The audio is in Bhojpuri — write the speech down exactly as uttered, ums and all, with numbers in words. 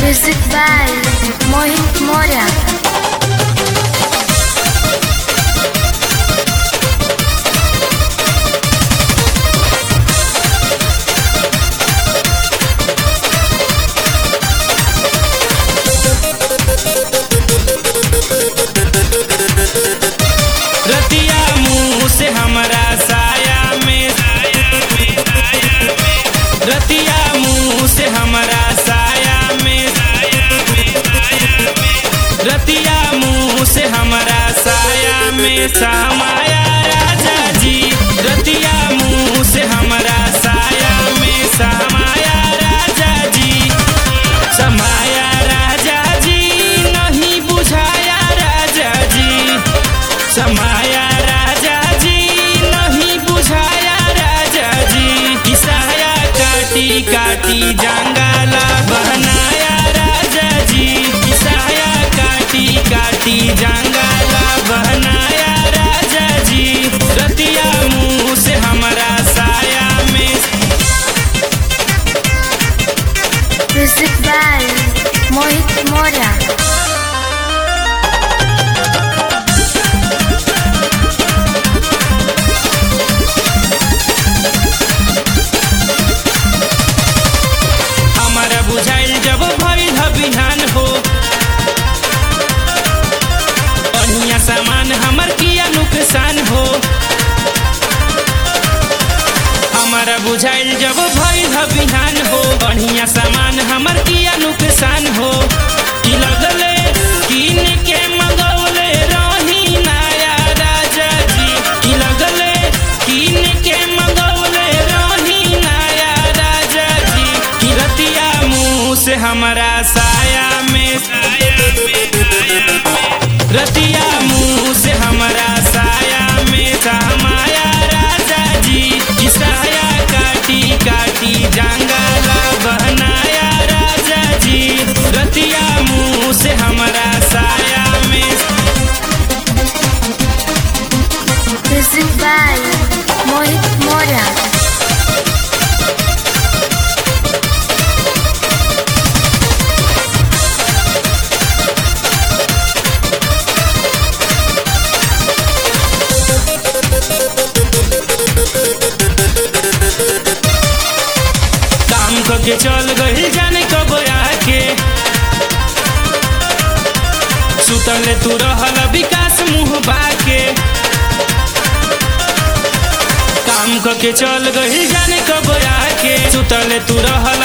Music by Mohit Moria. रतिया मुँह से हमरा साया में रतिया मुँह से हमरा साया में रतिया मुँह से हमरा साया में समाया राजा जी रतिया मुँह से हमरा साया में समाया राजा जी समाया राजा जी नहीं बुझाया राजा जी समाया राजा जी नहीं बुझाया राजा जी किसाया काटी काटी जंगला बनाया राजा जी किसाया काटी काटी जंगला बनाया राजा जी रतिया मुँह से हमरा साया में Music by Mohit Moria. हमारा बुझाइल जब भइल ह बिहान हो बढ़िया सामान हमर किया नुकसान हो हमारा बुझाइल जब भइल ह बिहान हो बढ़िया सामान हमर किया नुकसान हो कि लगले कीन के मंगौले रही नया राजा जी कि लगले कीन के मंगौले रही नया राजा जी कि रतिया मुँह से हमरा साया में रतिया मुँह से हमरा साया में समाया राजा जी कि साया काटी काटी जंगला बनाया राजा जी रतिया मुँह से हमरा साया में Music by Mohit Moria. काम करके चल गई जाने कब आके सुतले तू रहल विकास मुँह बाके काम करके चल गई जाने कब आके सुतले तू रहल